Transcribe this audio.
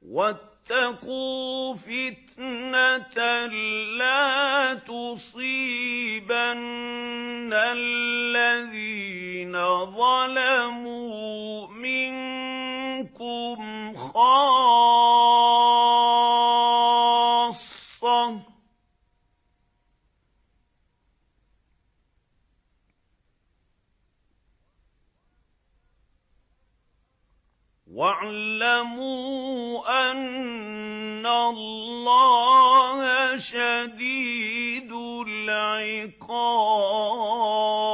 وَاتَّقُوا فِتْنَةً لَّا تُصِيبَنَّ الَّذِينَ ظَلَمُوا مِنكُمْ خَاصَّةً ۖ وَاعْلَمُوا أَنَّ اللَّهَ شَدِيدُ الْعِقَابِ